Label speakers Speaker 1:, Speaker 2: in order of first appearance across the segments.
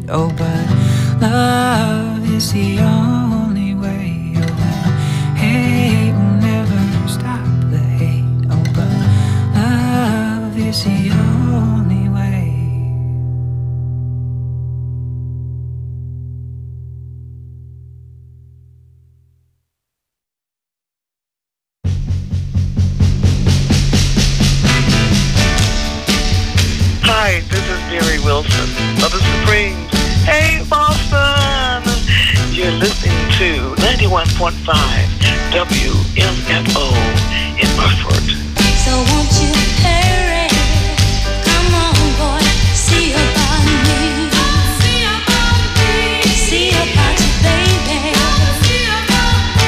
Speaker 1: Oh, but love is the only way. Oh, well, hate will never stop the hate. Oh, but love is the only way.
Speaker 2: Hi, this is Mary Wilson of the Supremes. Hey, Boston! You're listening to 91.5 WMFO in Burford.
Speaker 3: So won't you hurry? Come on, boy, see about me. See about me. See about you, baby. See about me.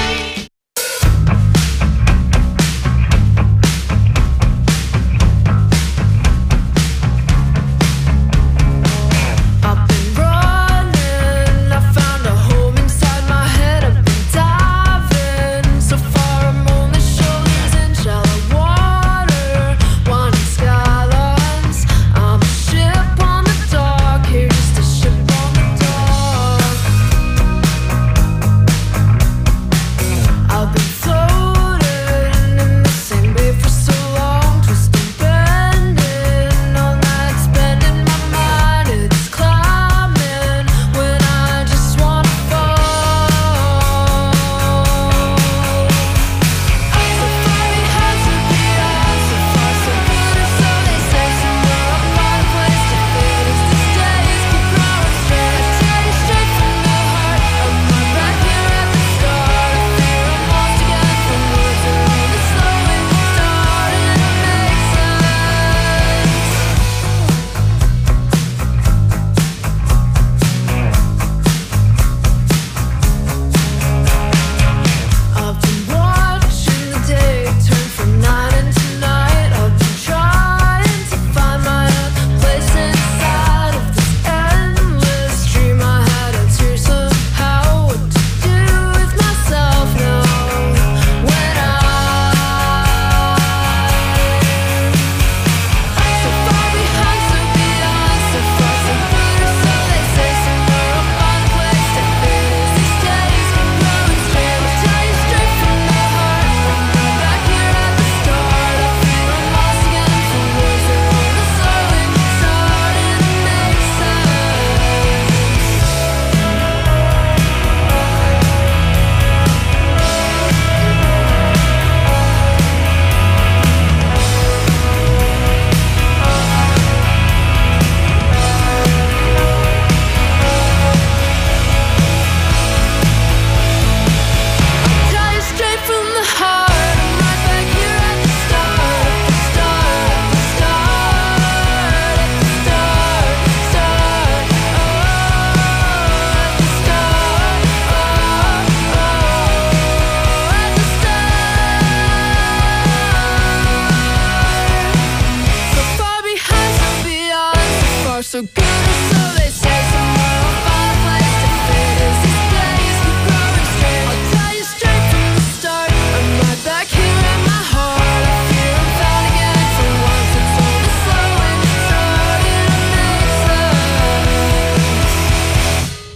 Speaker 4: I've been running, I found a home inside my head. I've been diving so far, I'm only shoulders in shallow water, winding skylines. I'm a ship on the dock, here just a ship on the dock. I've been floating in the same bay for so long, twisting, bending, all night spending my mind. It's climbing when I just wanna fall. So far behind, so beyond, so far so good, or so they say. Somewhere I'll find a place to fit as these days keep growing straight. I tell you straight from the heart, I'm right back here at the start. I fear I'm lost again from words that only slowly starting to make sense. I've been watching the day turn from night into night. I've been trying to find my own place inside of this endless dream I had. It's here somehow. What to do with myself now when so far behind, so beyond, so far so good, or so they say. Somewhere I'll find a place to fit as these days keep growing straight. I'll tell you straight from the heart, I'm right back here at the start. I fear I'm lost again for words that only slowly starting to make Tell you straight from the heart, I'm right back here at the start, at the start, at the start, at the start, at the start, at the start. So far behind, so beyond, so far so good, or so they say. Somewhere I'll find a place to fit as these days keep growing straight. I'll tell you straight from the start, I'm right back here at my heart. I fear I'm found again for once. It's only slowly starting to make sense.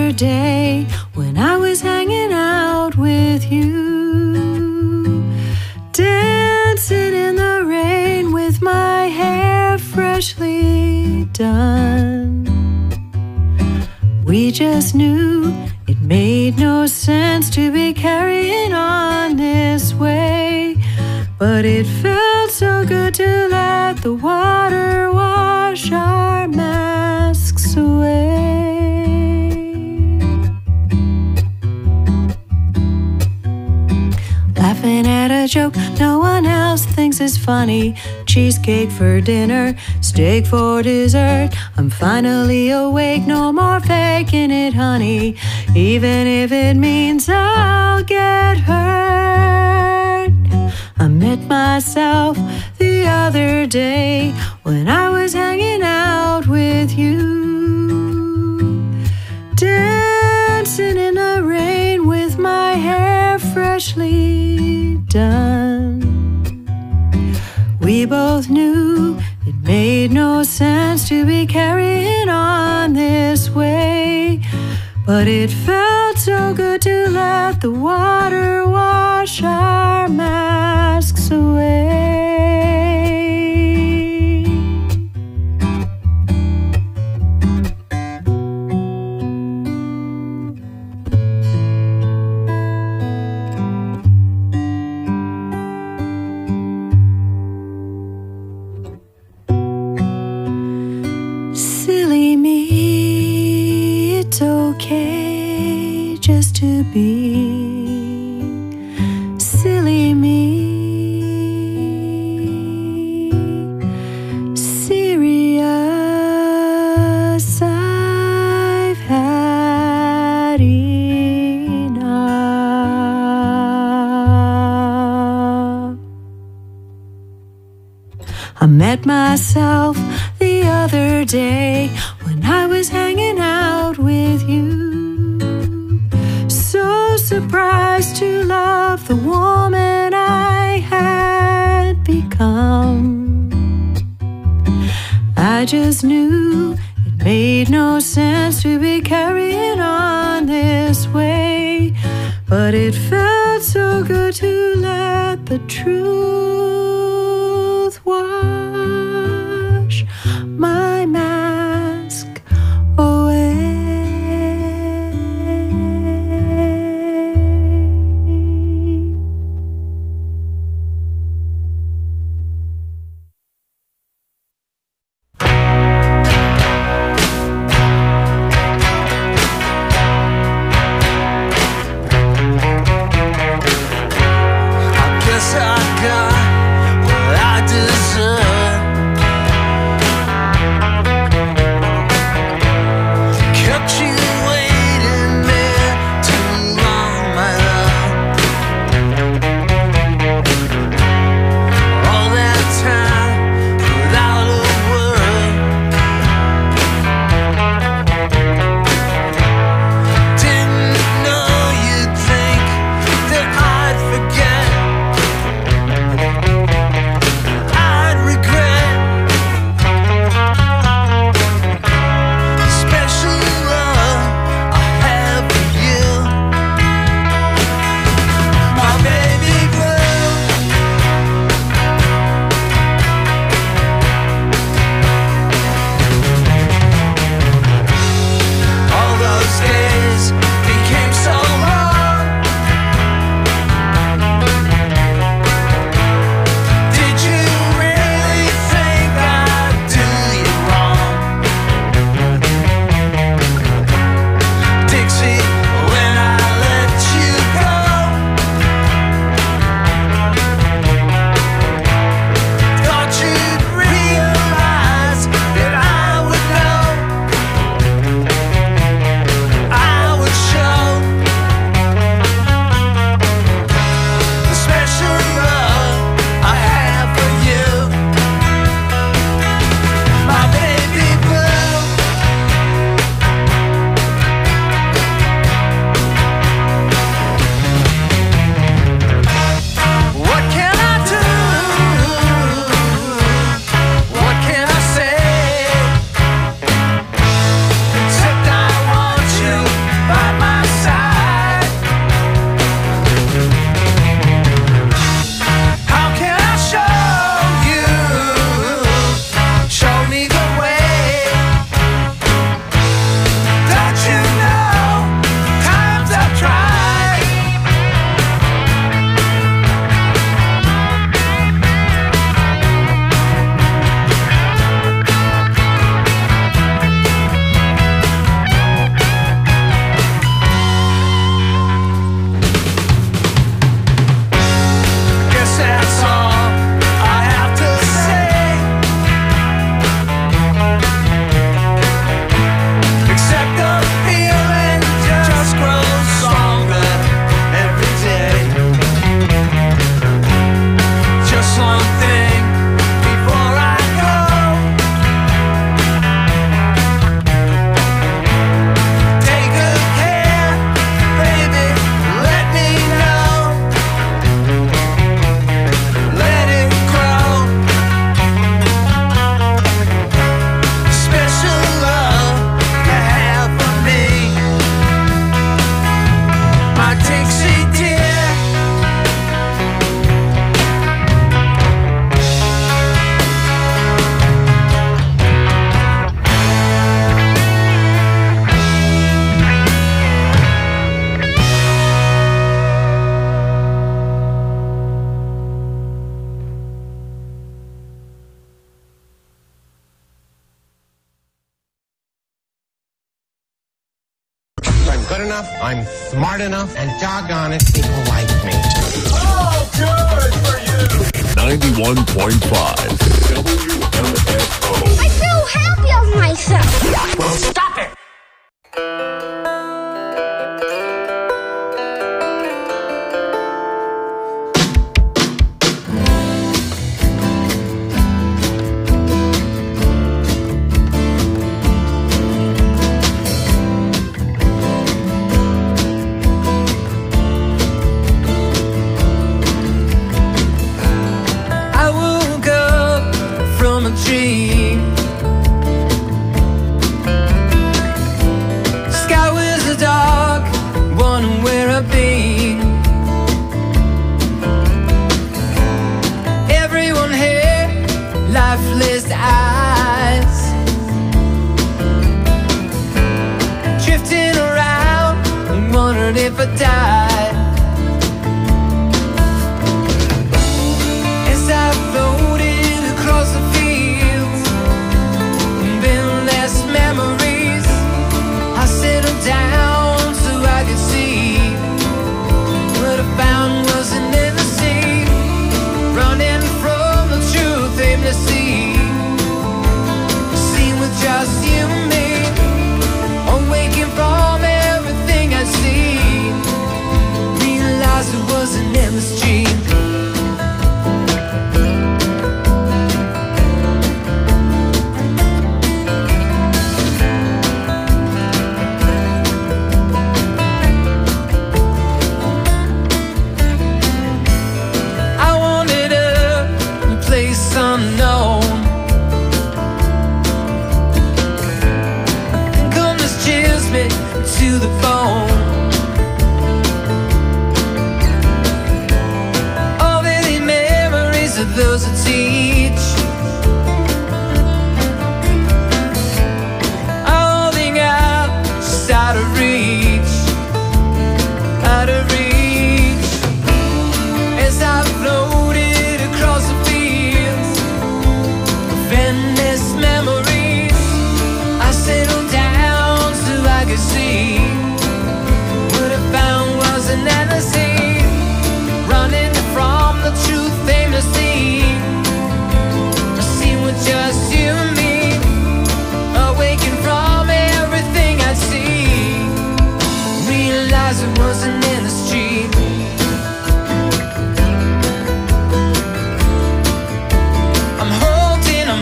Speaker 1: other day when I was hanging out with you, dancing in the rain with my hair freshly done. We just knew it made no sense to be carrying on this way, but it felt so good to let the water wash our masks away. Laughing at a joke no one else thinks is funny. Cheesecake for dinner, steak for dessert. I'm finally awake, no more faking it, honey, even if it means I'll get hurt. I met myself the other day when I was hanging out with you, dancing in the rain with my hair freshly done. We both knew it made no sense to be carrying on this way, but it felt so good to let the water wash our masks away. Silly me, it's okay just to be silly me. Serious, I've had enough. I met myself the other day when I was hanging out with you, so surprised to love the woman I had become. I just knew it made no sense to be carrying on this way, but it felt so good to let the truth wash my mask away.
Speaker 5: I guess I got good enough, I'm smart enough, and doggone it, people like me.
Speaker 6: Oh, good for you.
Speaker 7: 91.5 WMFO.
Speaker 3: I feel happy of myself.
Speaker 6: Well, stop it.
Speaker 1: I woke up from a dream. Sky was dark, wondering where I've been. Everyone had lifeless eyes, drifting around and wondered if I died. As I floated across the fields, endless memories, I settled down so I could see. What I found was an intimacy, running from the truth aimlessly. Seen with just you and me, awaking from everything I see. Realized it was an endless dream. I wanted a place unknown. Come, this chills me to the bone. All the memories of those I teach, all thing out, just out of reach, out of reach. As I floated across the fields of endless memories, I settled down so I could see. What I found was an endlessly, running from the truth aimlessly. I see with just you and me, awaken from everything I see. Realize it wasn't in the street. I'm holding on.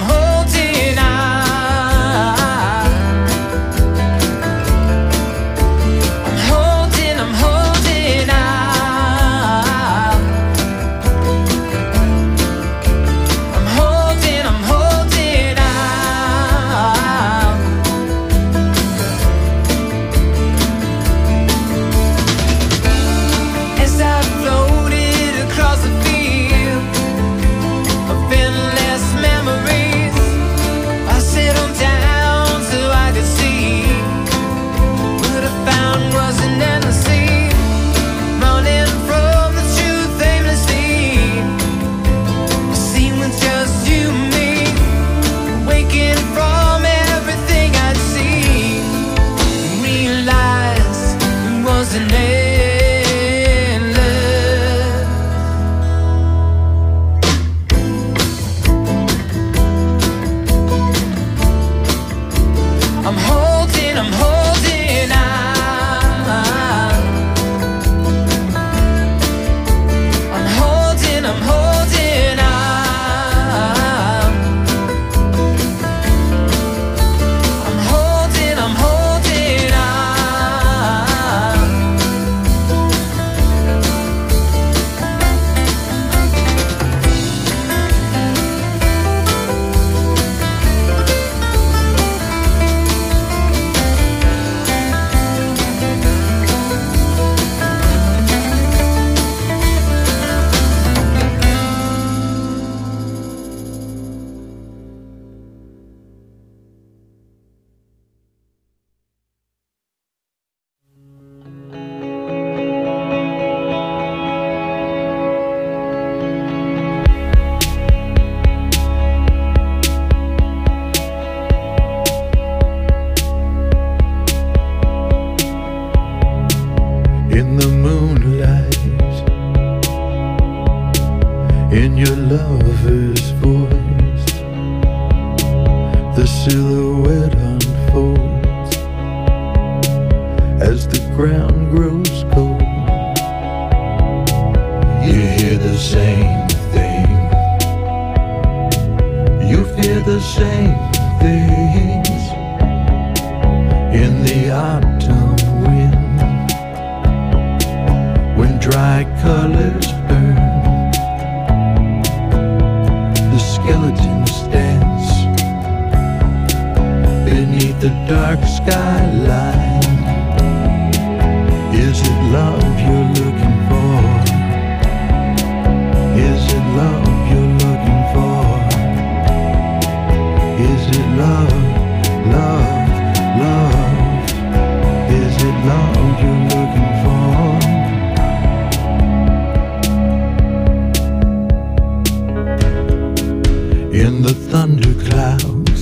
Speaker 1: I'm holding on. I'm holding on.
Speaker 8: your lover's voice, the silhouette unfolds as the ground grows cold. You hear the same thing, you fear the same things in the autumn wind, when dry colors burn, the skeletons dance beneath the dark skyline. Is it love you're looking for? Is it love you're looking for? Is it love, love, love? Is it love you're looking for? In the thunderclouds,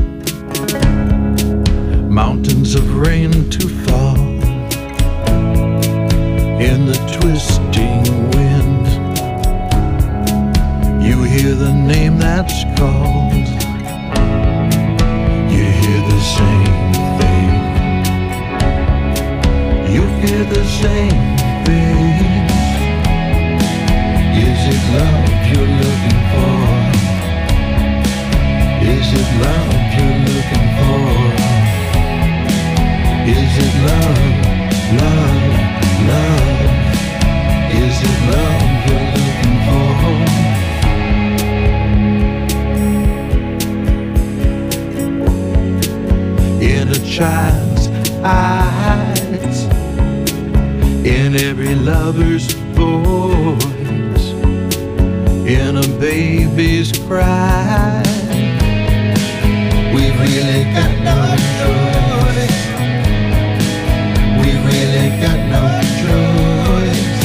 Speaker 8: mountains of rain to fall, in the twisting wind, you hear the name that's called. You hear the same thing, you fear the same things. Is it love you're looking for? Is it love you're looking for? Is it love, love, love? Is it love you're looking for? In a child's eyes, in every lover's voice, in a baby's cry, we really got no choice. We really got no choice.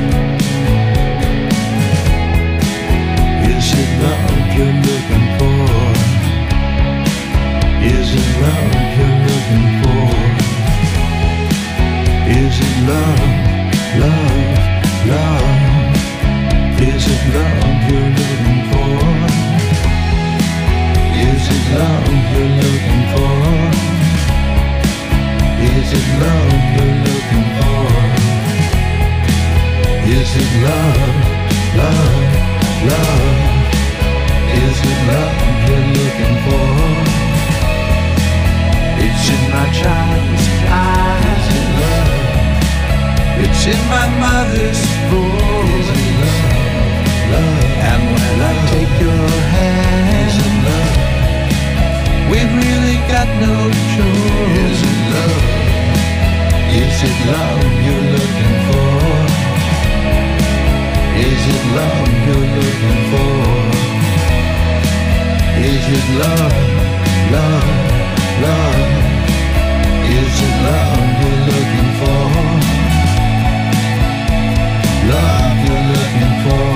Speaker 8: Is it love you're looking for? Is it love you're looking for? Is it love, love, love? Is it love you're looking for? Is it love you're looking for? Is it love you're looking for? Is it love, love, love? Is it love you're looking for? It's in my child's eyes, it's in my mother's voice, and when I take your hand, we've really got no choice. Is it love? Is it love you're looking for? Is it love you're looking for? Is it love, love, love? Is it love you're looking for? Love you're looking for?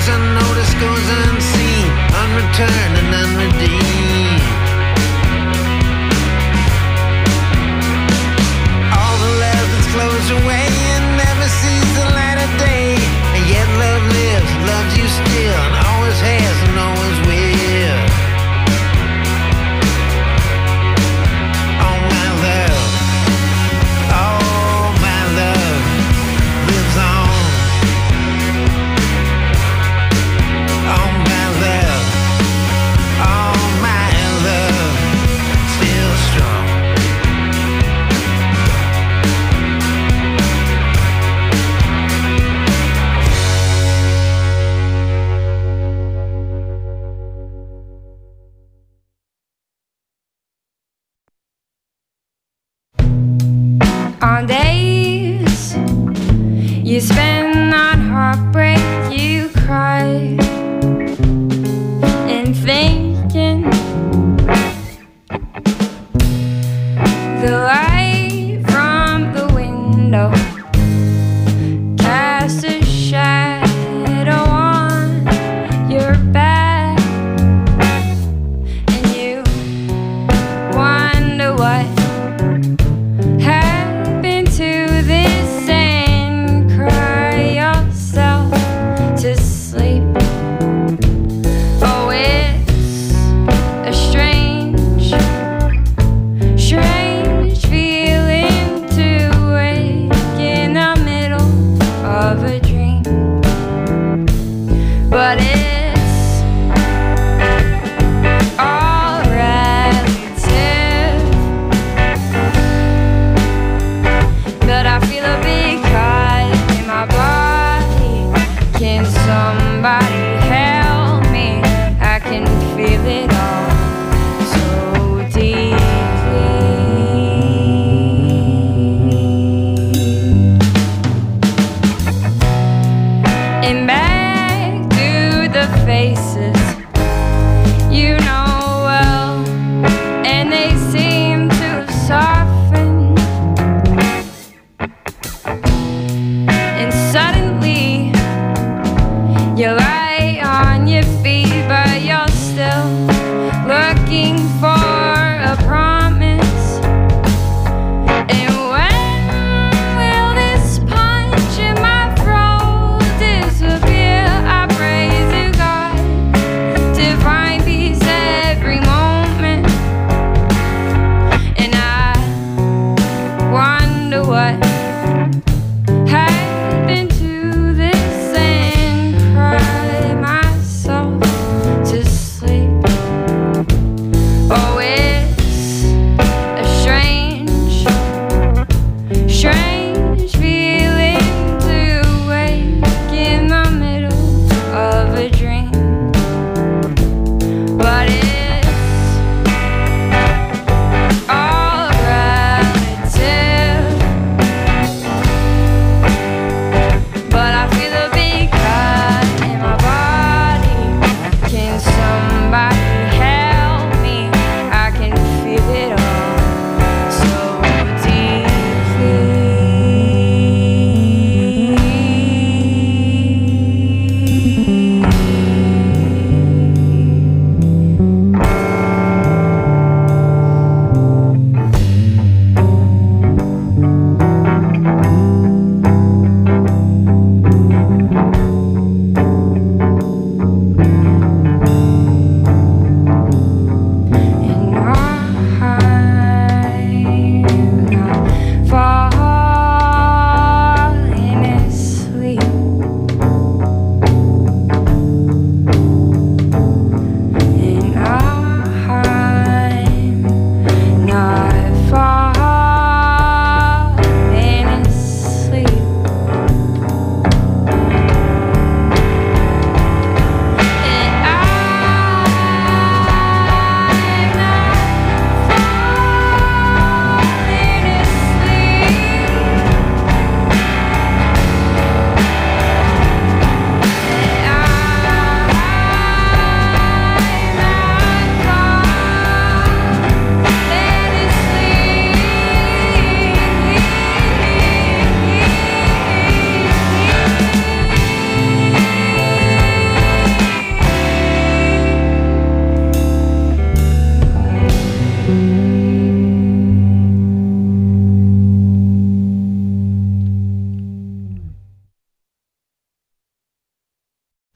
Speaker 8: goes unnoticed, goes unseen, unreturned and unredeemed. All the love that's closed away and never sees the light of day, and yet love lives, loves you still, and always has and always will. Oh my love, oh my love lives on. Oh my love, oh my love, still strong.
Speaker 9: On days you spend on heartbreak, you cry and thinking the light from the window casts a shadow on your back, and you wonder what happened to this and cry yourself to sleep. Oh, it's a strange feeling to wake in the middle of a dream, but it's all relative. But I feel a big cut in my body. Can somebody help me? I can feel it all so deeply. And back through the faces you know well, and they seem to soften. And suddenly you lie on your feet, but you're still looking for a promise. And when will this punch in my throat disappear? I pray to God to find peace every moment, and I wonder what happened to this and cry.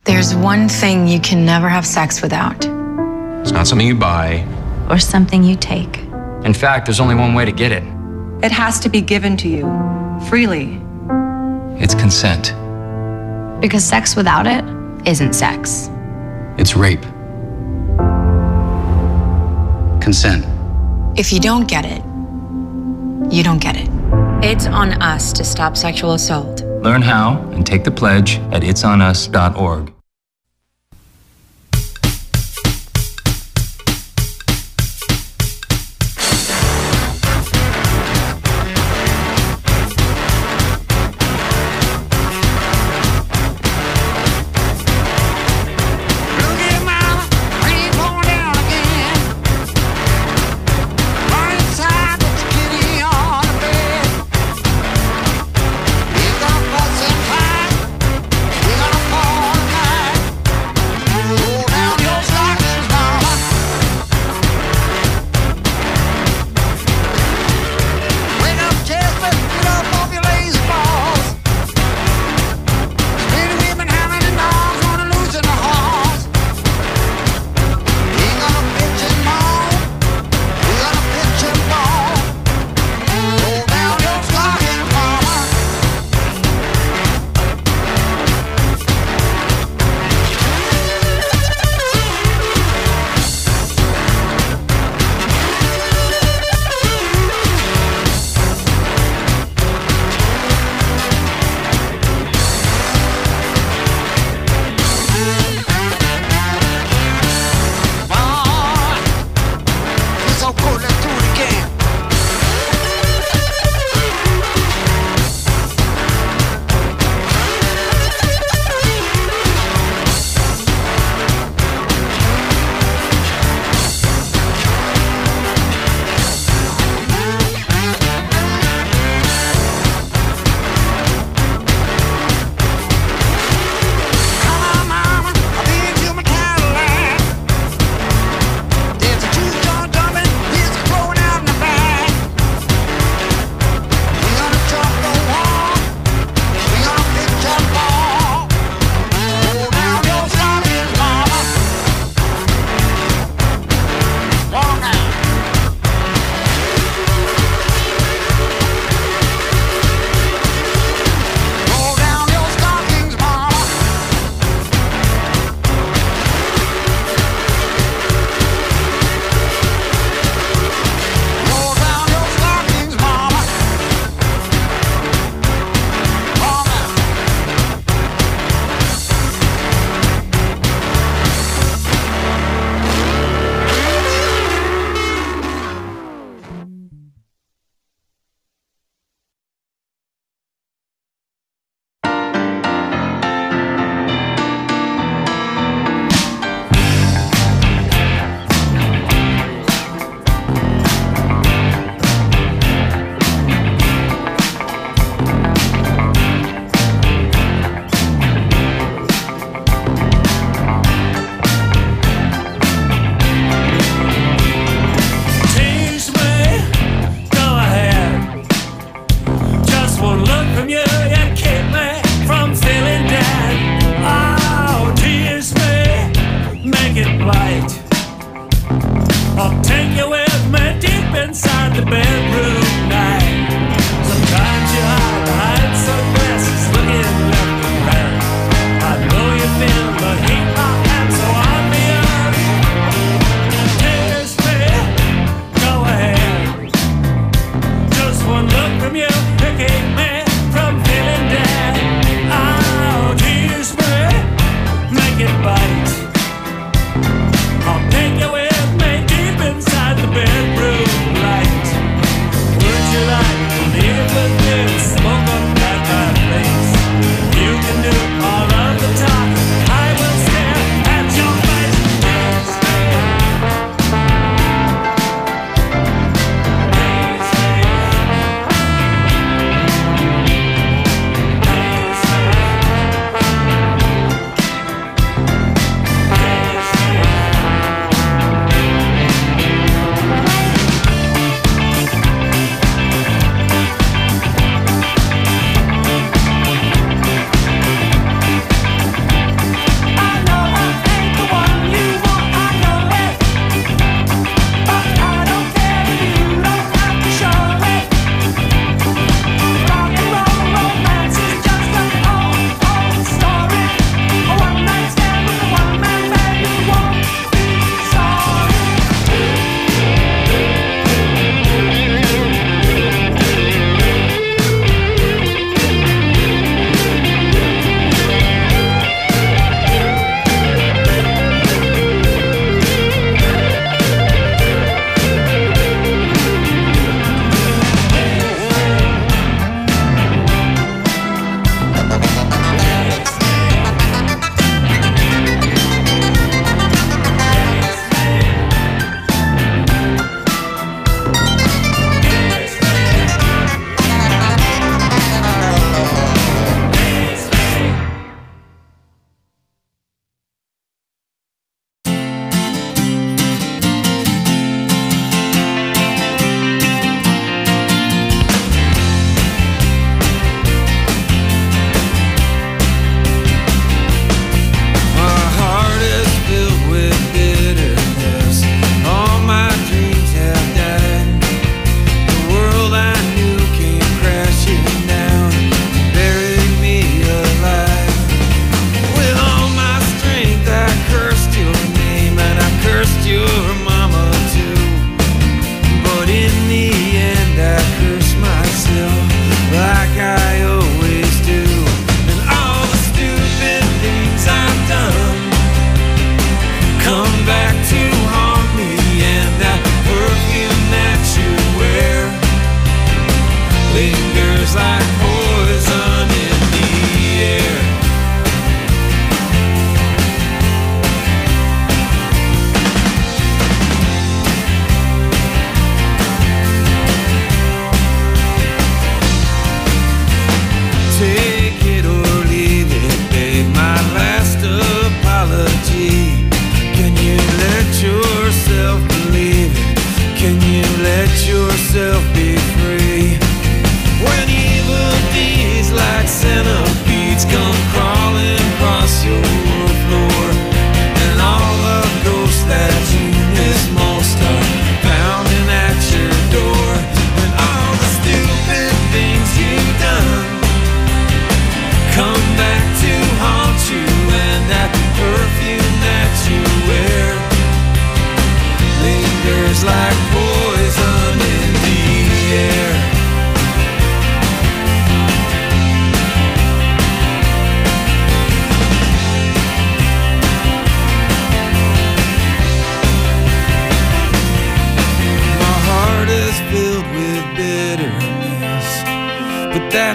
Speaker 10: There's one thing you can never have sex without.
Speaker 11: It's not something you buy.
Speaker 10: Or something you take.
Speaker 12: In fact, there's only one way to get it.
Speaker 13: It has to be given to you, freely.
Speaker 12: It's consent.
Speaker 10: Because sex without it isn't sex.
Speaker 12: It's rape. Consent.
Speaker 10: If you don't get it, you don't get it. It's on us to stop sexual assault.
Speaker 12: Learn how and take the pledge at itsonus.org.
Speaker 8: We're gonna fall tonight.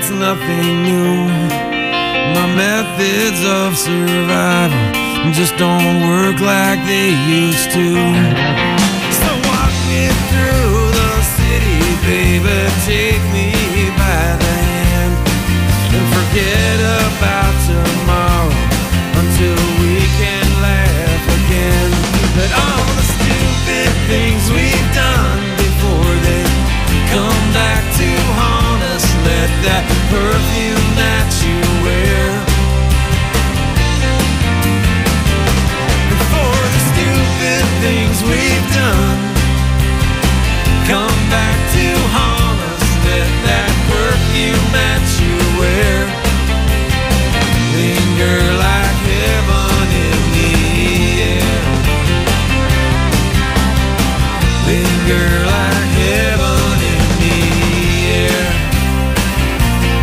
Speaker 14: it's nothing new. My methods of survival just don't work like they used to. So walk me through the city, baby, take me by the hand, and forget about tomorrow until we can laugh again. But all the stupid things we've done before they come back to haunt us. Let that perfume that you wear, and for the stupid things we've done, come back to haunt us. Let that perfume that you wear linger like heaven in the air. Linger like heaven in the air.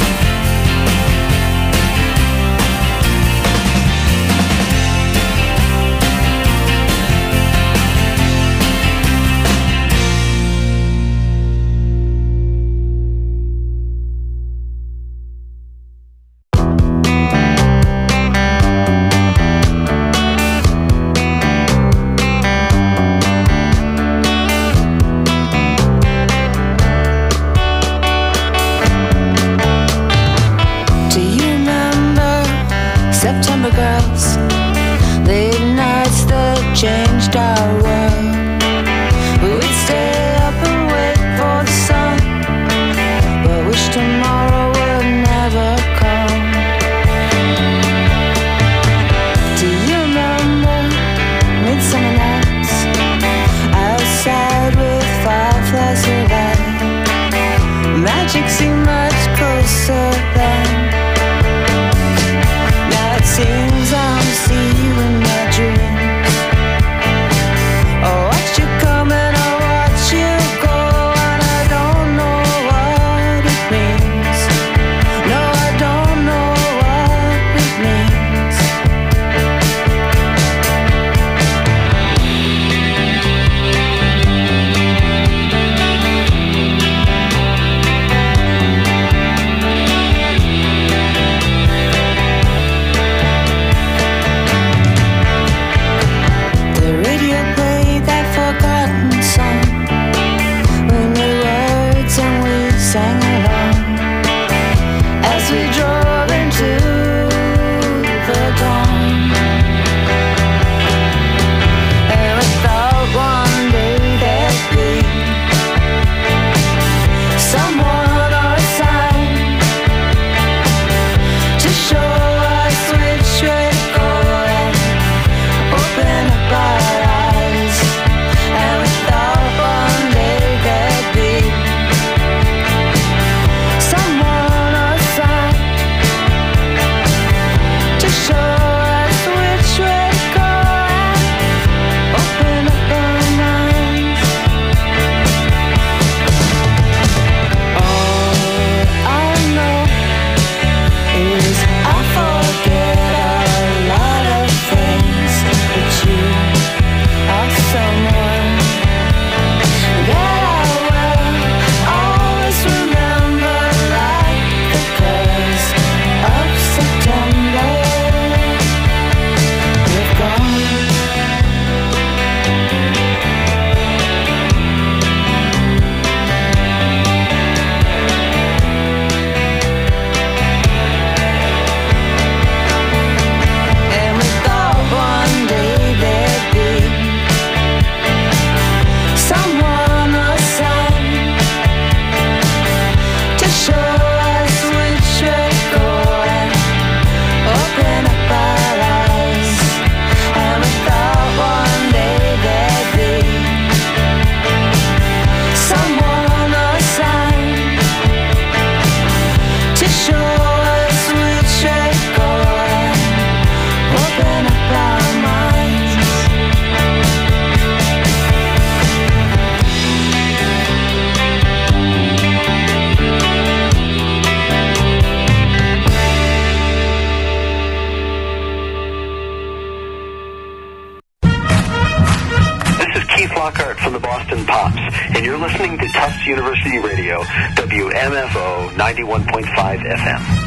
Speaker 15: Lockhart from the Boston Pops, and you're listening to Tufts University Radio, WMFO 91.5 FM.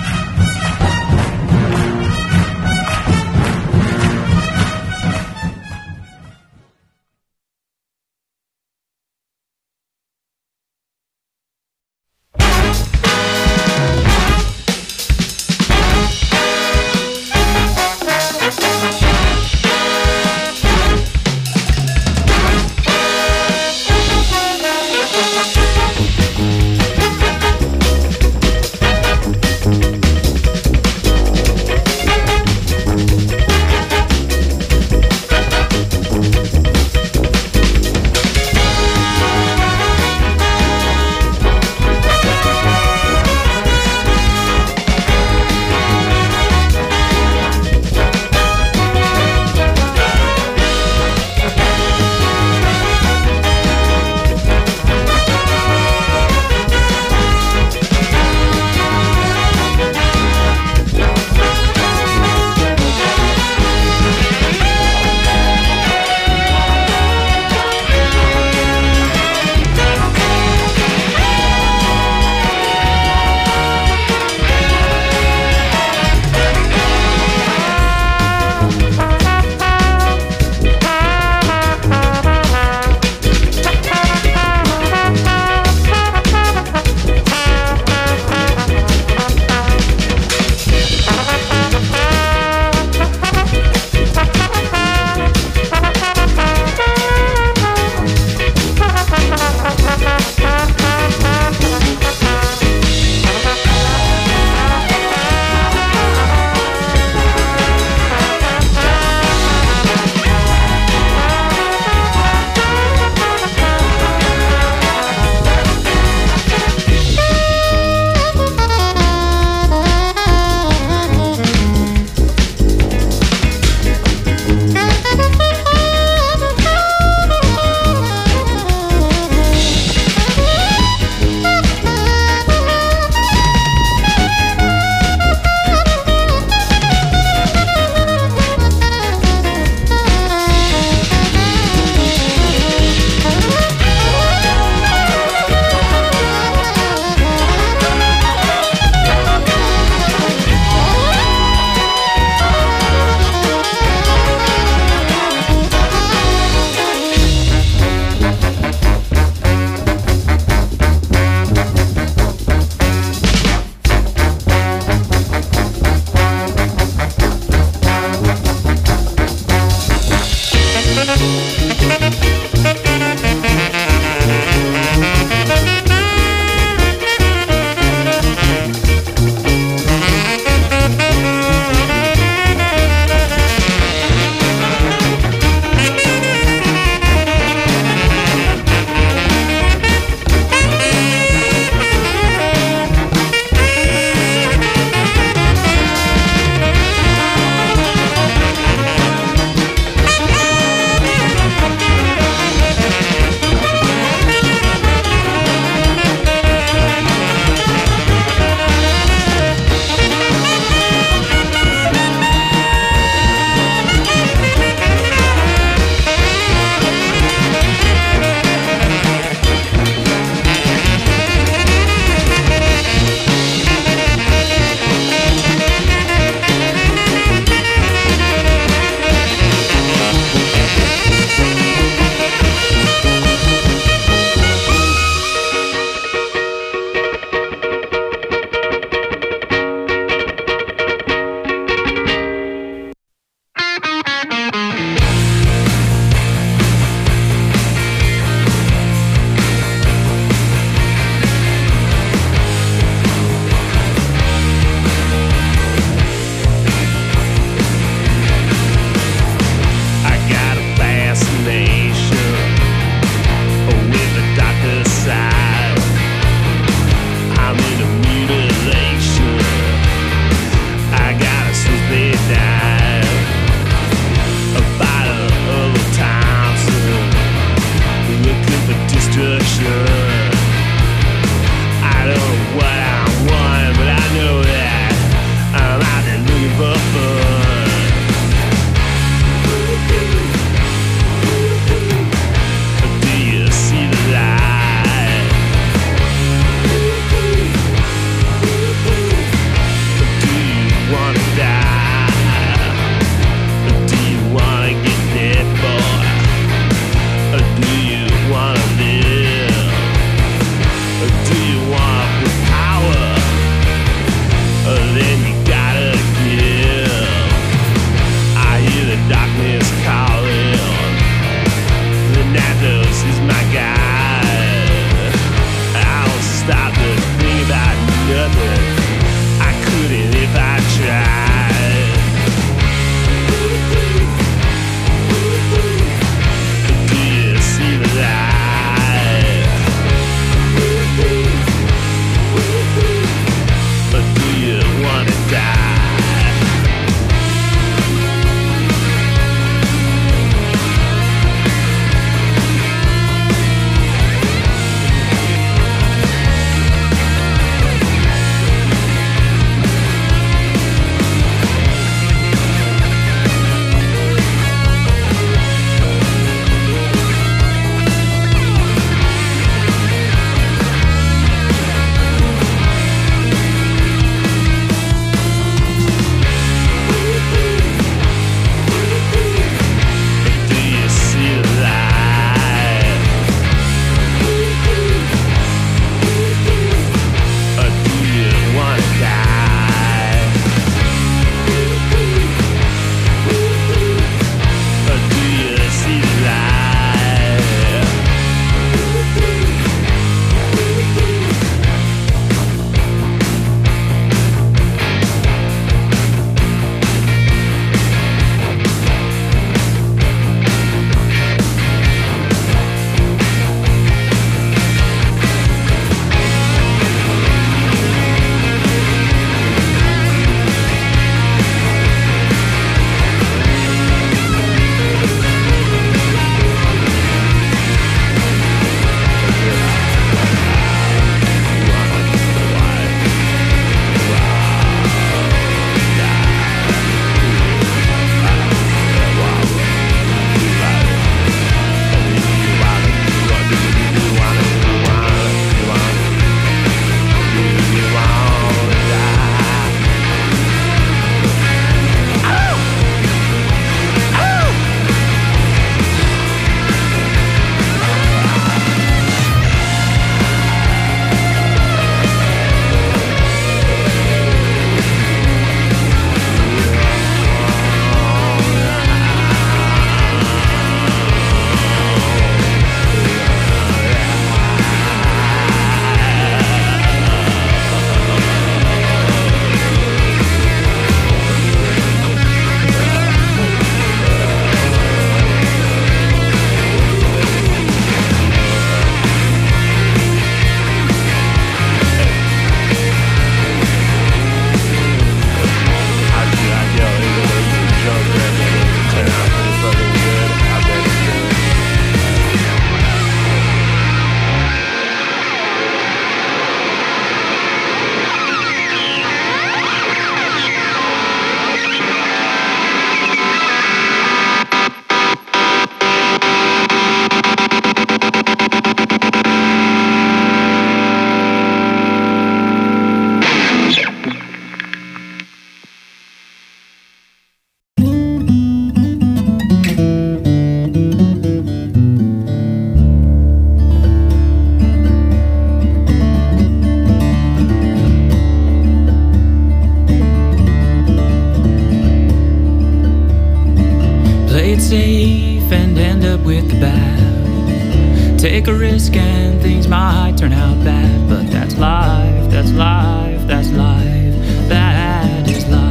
Speaker 1: it safe and end up with the bad. Take a risk and things might turn out bad, but that's life, that's life, that's life, that is life.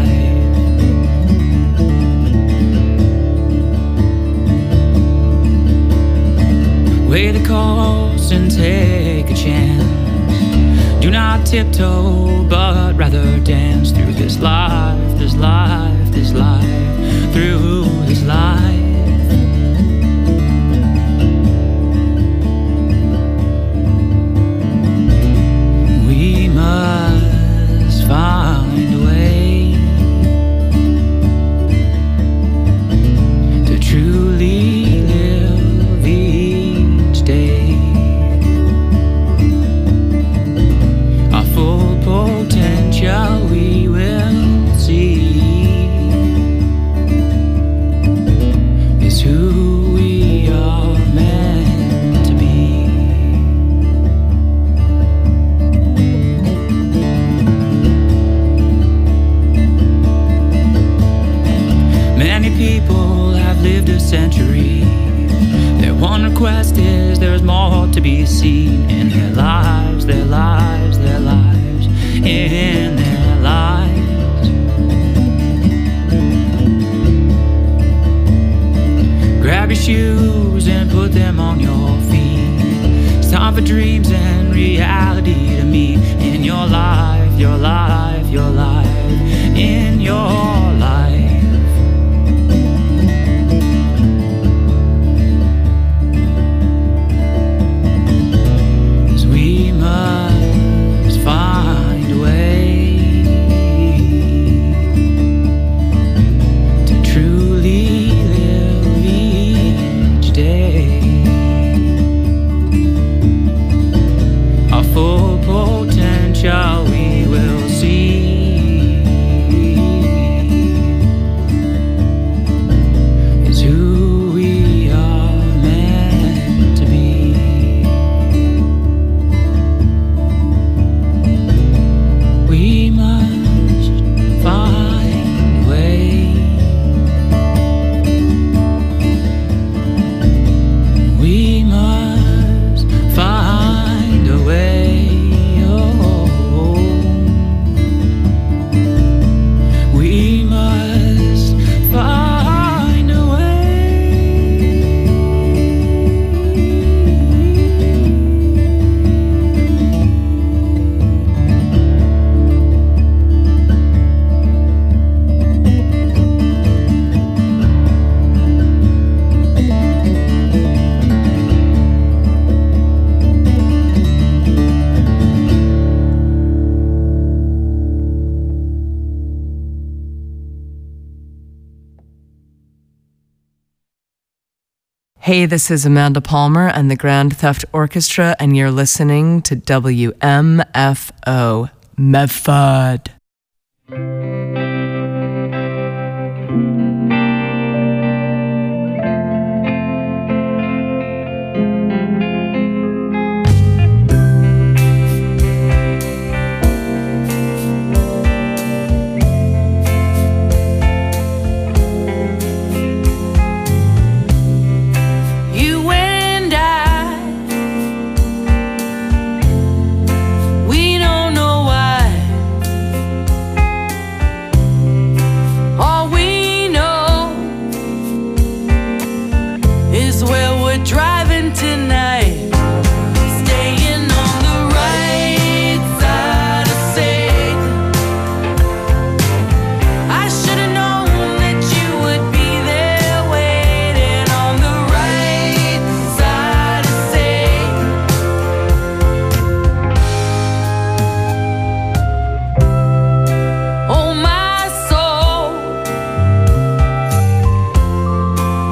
Speaker 1: Weigh the cost and take a chance. Do not tiptoe, but rather dance through this life, this life, this life, through this life. We must find a way to truly live each day. Our full potential we will see is who we are meant to be. Many people have lived a century. Their one request is there's more to be seen in their lives, their lives, their lives, in their lives. Grab your shoes and put them on your feet. It's time for dreams and reality to meet in your life, your life, your life, in your life. 'Cause we must find a way to truly live each day. Our full potential we will see is who we are meant to be. We must find a way. We must find a way. Oh, we must find a way.
Speaker 16: Hey, this is Amanda Palmer and the Grand Theft Orchestra, and you're listening to WMFO Medford.
Speaker 17: You and I, we don't know why. All we know is where we're driving tonight.